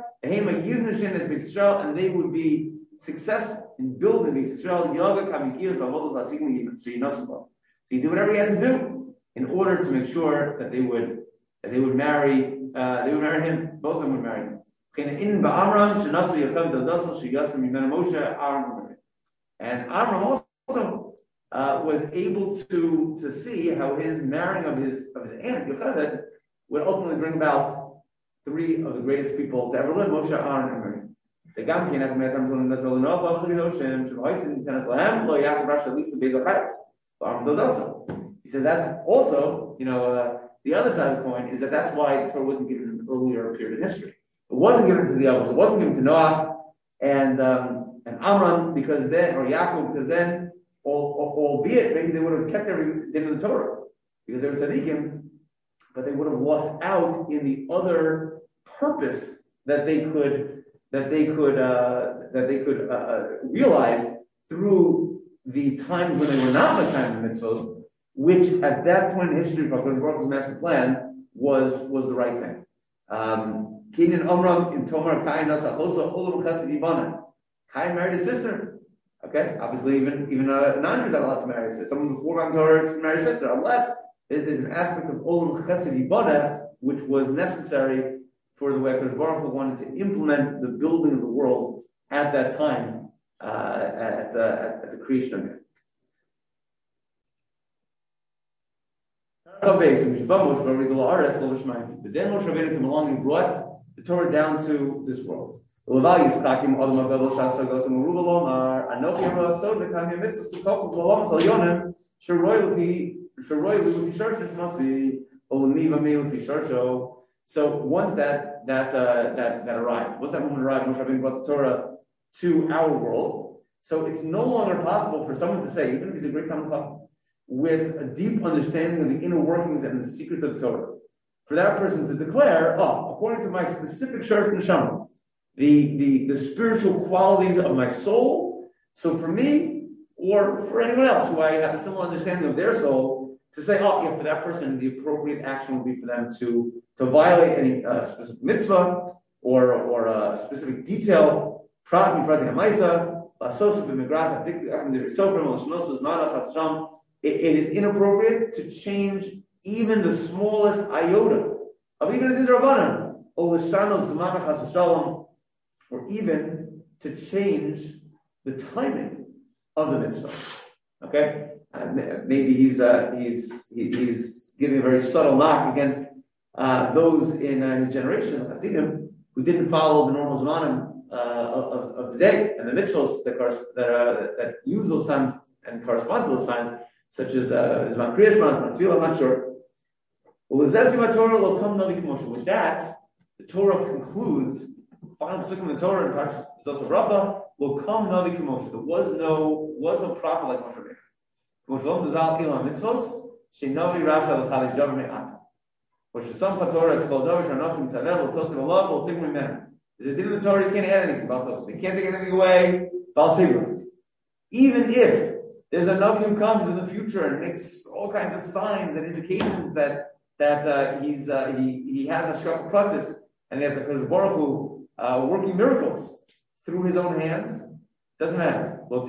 and they would be successful in building these Israel yoga kamikiyos v'avodos lasigim yinasuba. So he did whatever he had to do in order to make sure that they would that they would marry uh, they would marry him. Both of them would marry him. And Amram also uh, was able to to see how his marrying of his of his aunt Yocheved would ultimately bring about three of the greatest people to ever live: Moshe, Aaron, and Miriam. He said that's also, you know, uh, the other side of the coin is that that's why the Torah wasn't given in an earlier period of history. It wasn't given to the elders, it wasn't given to Noah and um, and Amram because then, or Yaakov because then, albeit maybe they would have kept every din of the Torah because they were tzaddikim, but they would have lost out in the other purpose that they could. that they could uh, that they could uh, realize through the times when they were not Makayim the mitzvos, which at that point in history, because Baruch Hu's master plan was was the right thing. Kenan Amram in Tomar Kain Nasa also Olam Chesed Ivana. Kain married his sister. Okay, obviously even even uh, non-Jews are allowed to marry a sister. Someone before Ram Torah to marry a sister, unless there's an aspect of Olam Chesed Ivana which was necessary for the way Hakadosh Baruch Hu wanted to implement the building of the world at that time, uh, at, the, at, at the creation of man. But then Moshe Rabbeinu came along and brought the Torah down to this world. So once that that uh, that that arrived, once that moment arrived, Moshe Rabbeinu brought the Torah to our world. So it's no longer possible for someone to say, even if he's a great Talmid Chacham, with a deep understanding of the inner workings and the secrets of the Torah, for that person to declare, oh, according to my specific Shorish Neshama, the, the the spiritual qualities of my soul. So for me, or for anyone else who I have a similar understanding of their soul, to say, oh, yeah, for that person, the appropriate action would be for them to, to violate any uh, specific mitzvah or or a specific detail. It, it is inappropriate to change even the smallest iota of even a Didrabanan, or even to change the timing of the mitzvah. Okay? And maybe he's uh, he's he's giving a very subtle knock against uh, those in uh, his generation, Hasidim, who didn't follow the normal zmanim uh, of, of the day and the mitzvahs that that, uh, that use those times and correspond to those times, such as uh, Zman Kriya Shema, Zman Tefillah. I'm not sure. With that, the Torah concludes. Final pasuk in the Torah in Parashas Zosah Bracha will come Navi K'Moshe. There was no was no prophet like Moshe Rabbeinu. Moshe Rabbeinu Zal Ilam Mitzvos Sheinavi Rasha L'Chalish Javar Me'ata. Moshe Sam Chatorah is called Davish Hanochim Tzavel L'Tosim Allah L'Tigrim Mena. There's a din in the Torah you can't add anything about Tosim. You can't take anything away about Tigrim. Even if there's a Navi who comes in the future and makes all kinds of signs and indications that that uh, he's uh, he he has a Shkaf Pratis and he has a Kodesh Baruch Hu Uh, working miracles through his own hands, doesn't matter.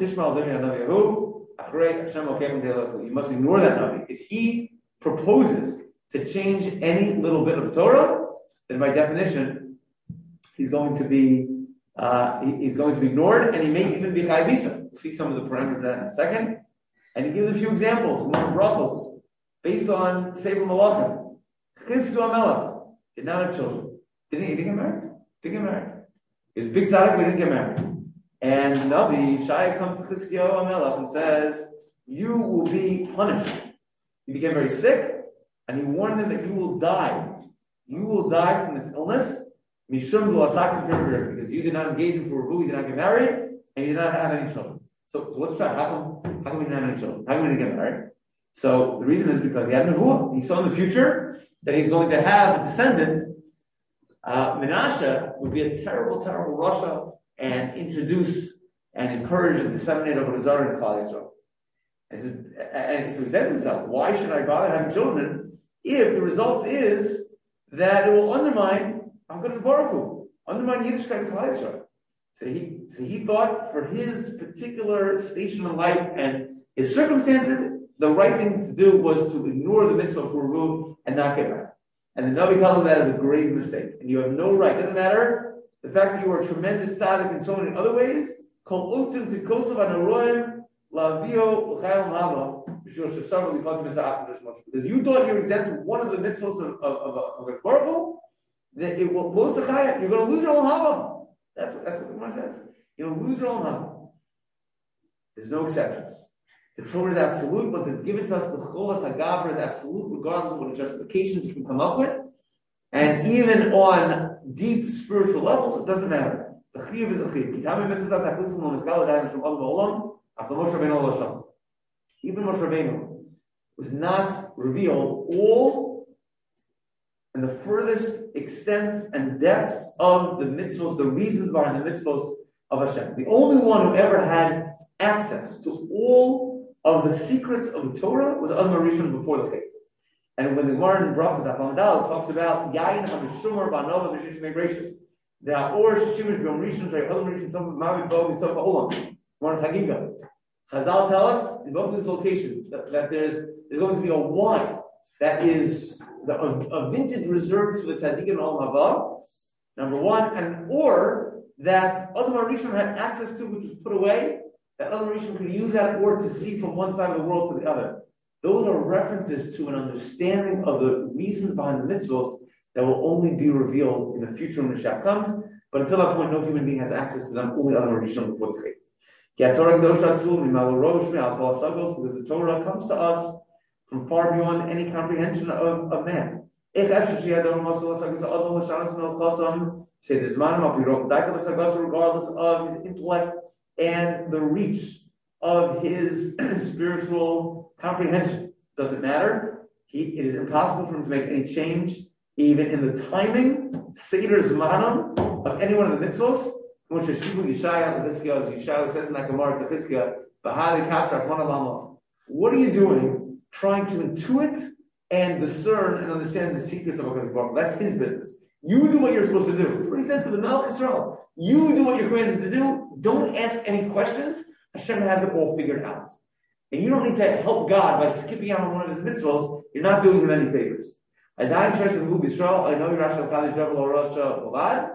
You must ignore that Navi. If he proposes to change any little bit of Torah, then by definition, he's going to be uh, he, he's going to be ignored, and he may even be Chai Bisa. We'll see some of the parameters of that in a second. And he gives a few examples, more brachos, based on Sefer Malachim. Chizkiyahu HaMelech did not have children. Didn't he? Did he get married? Didn't get married. He was a big tzaddik, but he didn't get married. And Navi Shai comes to Chizkiyahu HaMelech and says, "You will be punished." He became very sick, and he warned him that you will die. You will die from this illness, mishum because you did not engage in Puravu, you did not get married, and you did not have any children. So, so what's that? How come? How come he didn't have any children? How come he didn't get married? So the reason is because he had nevuah. He saw in the future that he's going to have a descendant. Uh, Menashe would be a terrible, terrible Rasha and introduce and encourage and disseminate over the Zara and Klal Yisrael. And so, and so he said to himself, why should I bother having children if the result is that it will undermine HaKadosh Baruch Hu, undermine Yiddishkeit and Klal Yisrael? So he, so he thought for his particular station in life and his circumstances, the right thing to do was to ignore the mitzvah of Puravu and not get married. And the Navi tells him that is a grave mistake. And you have no right. It doesn't matter. The fact that you are a tremendous tzaddik in so many other ways. Because you thought you were exempt from one of the mitzvahs of of of Baruch Hu, that it will blow sechaya. You're going to lose your own havam. That's what that's what the Gemara says. You're going to lose your own havam. There's no exceptions. The Torah is absolute, but it's given to us the Chovas HaGabra is absolute, regardless of what justifications you can come up with. And even on deep spiritual levels, it doesn't matter. The Chiyuv is a Chiyuv. Even Moshe Rabbeinu was not revealed all in the furthest extents and depths of the mitzvahs, the reasons behind the mitzvahs of Hashem. The only one who ever had access to all of the secrets of the Torah was Adam HaRishon before the Chet. And when the Gemara in Brachas Afamdal talks about Yain HaMishumar Banova B'Shish Megratius, the Or Shishimish B'Yom Rishon Shrei Adam HaRishon Some Mavi Bo Misofa Olam, Gemara Chagiga. Chazal tell us in both of these locations that, that there's there's going to be a wine that is the, a, a vintage reserved for the Tzaddik and Olam Haba. Number one, and or that Adam HaRishon had access to, which was put away. That other Rishon could use that or to see from one side of the world to the other. Those are references to an understanding of the reasons behind the mitzvahs that will only be revealed in the future when the Mashiach comes. But until that point, no human being has access to them. Only other Rishon before the Chet. Because the Torah comes to us from far beyond any comprehension of, of man. Say this man regardless of his intellect and the reach of his spiritual comprehension. Doesn't matter. He, it is impossible for him to make any change, even in the timing, Seder Zmanam, of any one of the mitzvahs. As Yeshaya says in that Gemara to Chizkiah, what are you doing trying to intuit and discern and understand the secrets of HaKadosh Baruch Hu? That's his business. You do what you're supposed to do. That's what he says to the Melech Yisrael. You do what you're commanded to do. Don't ask any questions. Hashem has it all figured out. And you don't need to help God by skipping out on one of his mitzvahs you're not doing him any favors. I die in church in Move Yisrael, I know you're Rashal Chadish Double or Rasha Bovad.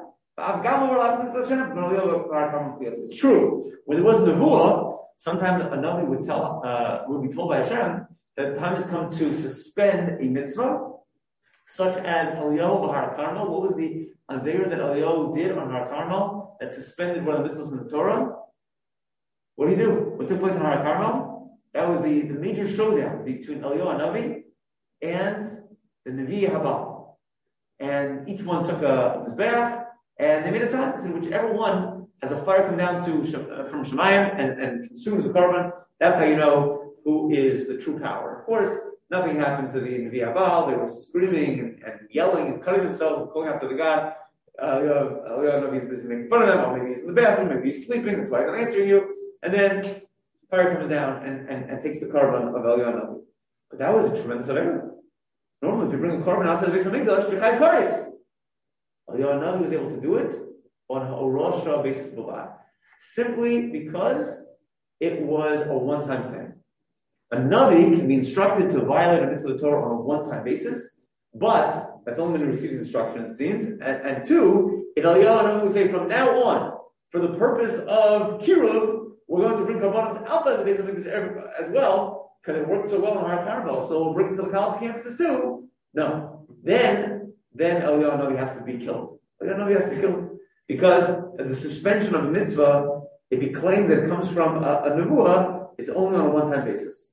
It's true. When there was Nevuah, sometimes a Navi would tell, uh, would be told by Hashem that the time has come to suspend a mitzvah, such as Eliyahu Har Carmel. What was the Aveira that Eliyahu did on Har Carmel that suspended one of the mitzvahs in the Torah? What did he do? What took place on Har Carmel? That was the, the major showdown between Eliyahu Navi and the Nevi Habal. And each one took a mizbeach, and they made a sign. They said, whichever one has a fire come down to uh, from Shemayim and, and consumes the korban, that's how you know who is the true power. Of course, nothing happened to the Nevi Habal. They were screaming and, and yelling and cutting themselves and calling out to the God. Eliyahu Navi is busy making fun of them, or maybe he's in the bathroom, maybe he's sleeping, that's why he's not answering you. And then fire comes down and, and, and takes the korban of Eliyahu Navi. But that was a tremendous event. Normally, if you bring a korban outside the Beis Hamikdash, you chai kares. Eliyahu Navi was able to do it on a Orosha basis b'vad, simply because it was a one-time thing. A Navi can be instructed to violate a mitzvah of the Torah on a one-time basis, but that's only when he receives instruction, it seems. And, and two, if Eliyahu Navi would say, from now on, for the purpose of Kiruv, we're going to bring korbanos outside the Beis Hamikdash as well, because it worked so well on our Carnival, so we'll bring it to the college campuses too. No. Then, then Eliyahu Navi has to be killed. Eliyahu Navi has to be killed. Because the suspension of a mitzvah, if he claims that it comes from a, a nevuah, it's only on a one-time basis.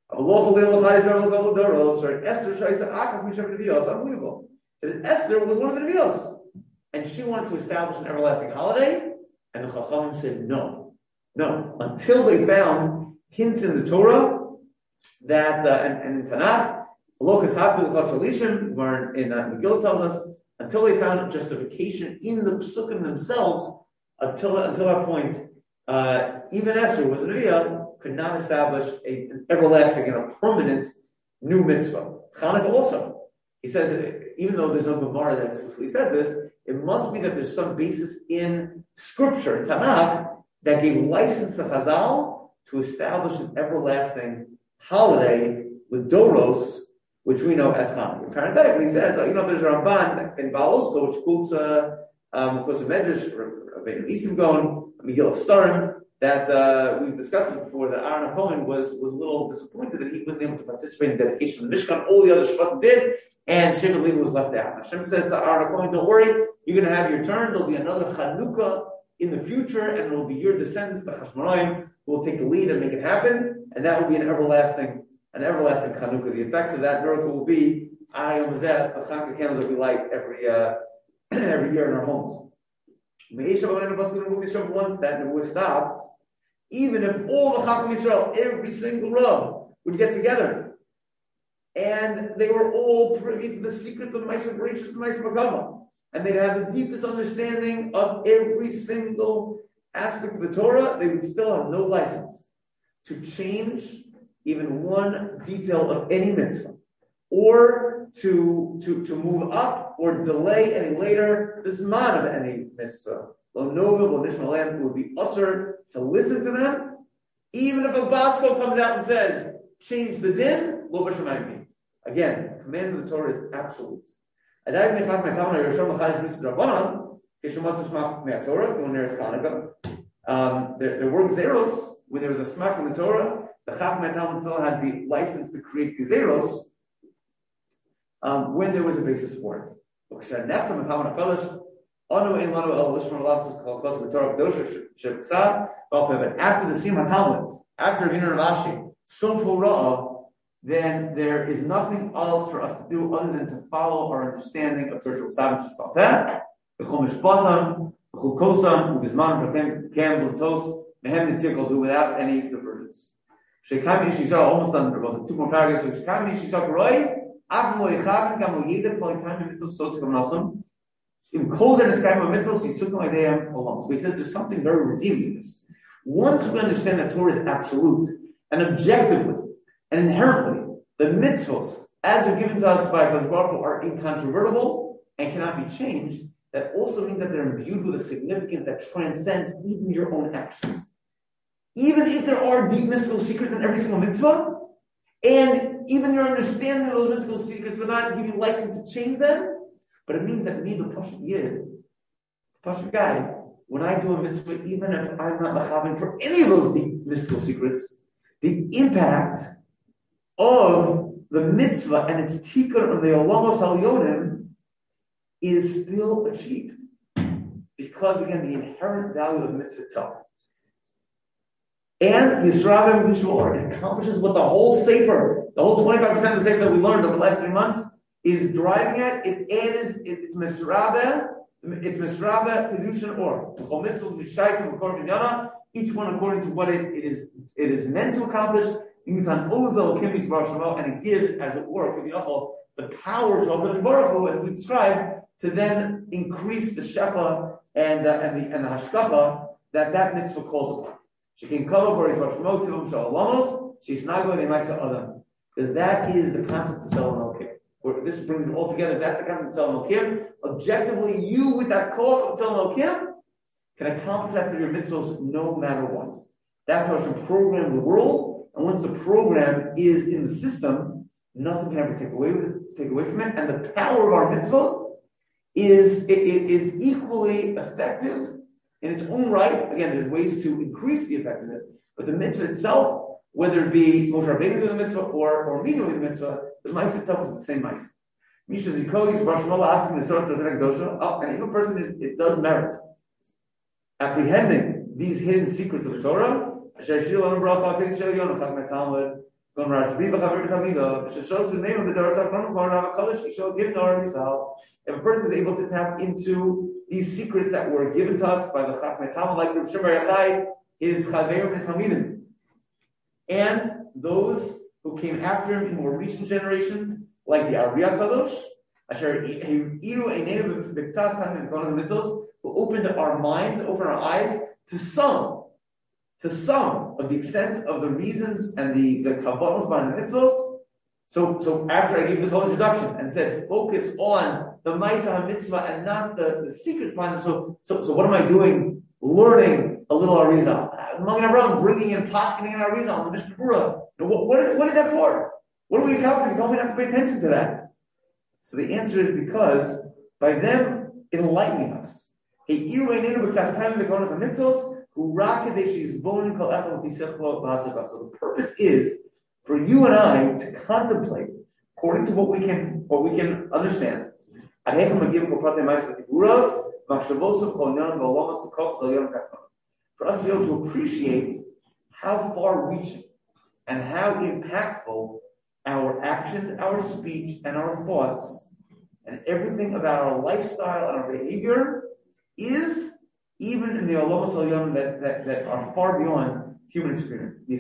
It's unbelievable. Esther was one of the nevios, and she wanted to establish an everlasting holiday, and the Chachamim said no. No. Until they found hints in the Torah that, uh, and, and in Tanakh, where in uh, Megillah tells us, until they found justification in the Psukim themselves, until until that point, uh, even Esther was a Neviah, could not establish a, an everlasting and a permanent new mitzvah. Chanukah also, he says, even though there's no Gemara that explicitly says this, it must be that there's some basis in Scripture, in Tanakh, that gave license to Chazal to establish an everlasting holiday, the Doros, which we know as Hanukkah. Parenthetically, he says, uh, you know, there's a Ramban in Baal Osko, which quotes, uh, um, quotes a Medrash, Rabbeinu Nisim Gaon, Megillah Starim, that uh, we've discussed it before, that Aaron Cohen was, was a little disappointed that he wasn't able to participate in the dedication of the Mishkan. All the other Shvatim did, and Sheva Levi was left out. Hashem says to Aaron Cohen, don't worry, you're going to have your turn. There'll be another Chanukah in the future, and it will be your descendants, the Chashmonaim, who will take the lead and make it happen, and that will be an everlasting An everlasting Chanukah. The effects of that miracle will be, Ayom Hazeh, the Chanukah candles will be light every uh, every year in our homes. Once that nevuah stopped, even if all the Chacham Yisrael, every single Rav, would get together, and they were all privy to the secrets of Ma'aser Bereshis and Ma'aser Merkava, and they'd have the deepest understanding of every single aspect of the Torah, they would still have no license to change even one detail of any mitzvah, or to, to, to move up or delay any later the zman of any mitzvah. Lo nova, lo nishmalam, it would be usher to listen to them, even if a Basko comes out and says, change the din, lo b'shamayim. Again, the command of the Torah is absolute. Um, there, there were zeros when there was a smach in the Torah. The Chachmei Talmud still had the license to create gezeros um, when there was a basis for it. After the Sima Talmud, after Ravina Ravashi, Sof Hora'ah, then there is nothing else for us to do other than to follow our understanding of Torah Shabbat Shabbat. The Chumash Batam, the Chukosam, the Bizman Pratem, Kam, Blutos, Mehem Nitikol, do without any divergence. Shekami Shishar, almost done, about two more paragraphs. Shekami Shishar, Roy, Avmo Echavim, Gamo Yeda, Polytime, Mitzvah, Sotzikam Nasam. In Koz and Eskayim Mitzvah, Yisukam Ideam, alone. So he says there's something very redeeming in this. Once we understand that Torah is absolute, and objectively, and inherently, the mitzvahs, as they're given to us by Hakadosh Baruch Hu, are incontrovertible and cannot be changed, that also means that they're imbued with a significance that transcends even your own actions. Even if there are deep mystical secrets in every single mitzvah, and even your understanding of those mystical secrets will not give you license to change them, but it means that me, the Pashut Yid, the Pashut guy, when I do a mitzvah, even if I'm not machavin for any of those deep mystical secrets, the impact of the mitzvah and its tikkun of the olamos halyonim is still achieved. Because, again, the inherent value of the mitzvah itself. And Yisravim B'Shor, it accomplishes what the whole Sefer, the whole twenty-five percent of the Sefer that we learned over the last three months, is driving at. It adds, it, it's Misrabeh, it's Misrabeh, Kedushin, or each one according to what it, it is it is meant to accomplish, and it gives, as it were, the power to HaKadosh Baruch Hu, as we described, to then increase the shefa and, uh, and the and the hashkacha that that mitzvah calls upon. Because that is the concept of Tzelem Elokim. This brings it all together. That's the concept of Tzelem Elokim. Objectively, you with that koach of Tzelem Elokim can accomplish that through your mitzvahs no matter what. That's how Hashem programmed the world. And once the program is in the system, nothing can ever take away with it, take away from it. And the power of our mitzvahs is, it, it is equally effective in its own right. Again, there's ways to increase the effectiveness, but the mitzvah itself, whether it be Moshe Rabbeinu doing the mitzvah or, or me doing the mitzvah, the mice itself is the same mice. Misha Zikolis, Baruch Shmuel asking the Source Tazarek Dosha, oh, and if a person is, it does merit apprehending these hidden secrets of the Torah, Asher Shil Olam Bracha, Pei Shel Yonah, Chak Metalmud, Gon Rashbi B'Chaver B'Tamida, Asher Shos Name of the Doros HaKron Korn HaKolish Yishol Givn Or Misal. If a person is able to tap into these secrets that were given to us by the Chak Metalmud, like Reb Shimon Bar Yochai, his Chaverim, his Hamidim, and those who came after him in more recent generations, like the Ariyah Kadosh, Asher Iru Eineinu B'Ktas Tanim B'Konos Mitzvos, who opened our minds, opened our eyes to some, to some of the extent of the reasons and the, the Kabbalah behind the mitzvos. So, so after I gave this whole introduction and said, focus on the Maisa mitzvah and not the, the secrets behind them. So, so, so what am I doing? Learning a little Arizal. Among Abraham, bringing in, poskening in Arizal, the Mishnah Berurah. What, what, is, what is that for? What are we accomplishing? You told me not to pay attention to that. So the answer is because by them enlightening us, so the purpose is for you and I to contemplate, according to what we can what we can understand. For us to be able to appreciate how far-reaching and how impactful our actions, our speech, and our thoughts, and everything about our lifestyle and our behavior is, even in the olamos halyonim that, that, that are far beyond human experience. And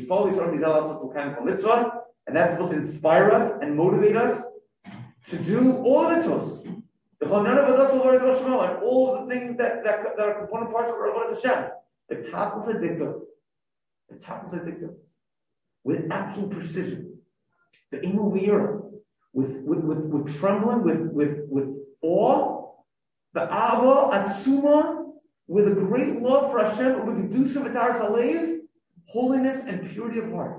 that's supposed to inspire us and motivate us to do all the mitzvahs. And all the things that, that, that are component parts of Avodas Hashem. The tachlis addictive. The tachlis addictive. With absolute precision. The emu v'yira. With, with, with, with trembling, with, with, with awe. The ava atzuma. With a great love for Hashem, with kedusha v'taras halev, holiness and purity of heart.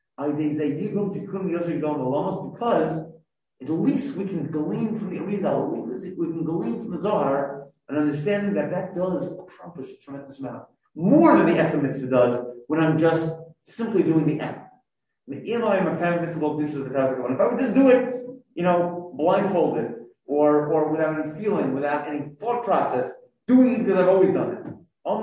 Because at least we can glean from the Arizal, at least we can glean from the Zohar, an understanding that that does accomplish a tremendous amount. More than the Etzem Mitzvah does when I'm just simply doing the act. If I would just do it, you know, blindfolded, or, or without any feeling, without any thought process, doing it because I've always done it.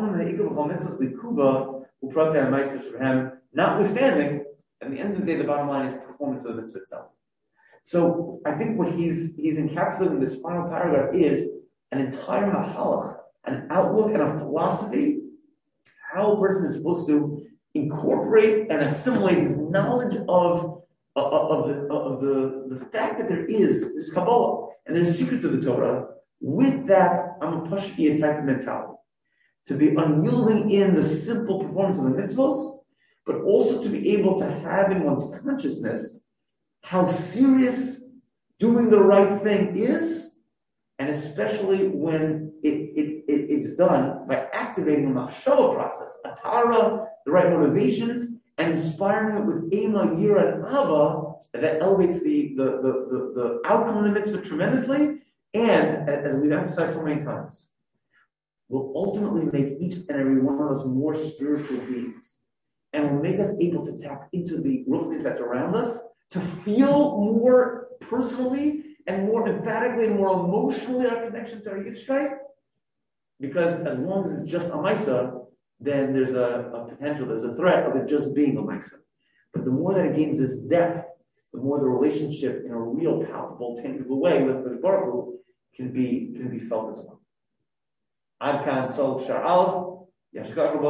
Notwithstanding, at the end of the day, the bottom line is performance of the mitzvah itself. So I think what he's he's encapsulating in this final paragraph is an entire mahalach, an outlook and a philosophy, how a person is supposed to incorporate and assimilate his knowledge of, of, of, the, of the, the fact that there is this Kabbalah and there's secrets of the Torah. With that, I'm a Pashki type of mentality. To be unyielding in the simple performance of the mitzvahs, but also to be able to have in one's consciousness how serious doing the right thing is, and especially when it, it, it, it's done by activating the machshava process, atara, the right motivations, and inspiring it with ema, yira, and ava, that elevates the, the, the, the, the outcome of the mitzvah tremendously, and as we've emphasized so many times, will ultimately make each and every one of us more spiritual beings, and will make us able to tap into the rootedness that's around us, to feel more personally and more emphatically and more emotionally our connection to our Yiddishkeit. Because as long as it's just a Maisa, then there's a, a potential, there's a threat of it just being a Maisa. But the more that it gains this depth, the more the relationship in a real, palpable, tangible way with the Baruch Hu can be can be felt as well. Ad kan sol shar aleph, yashkar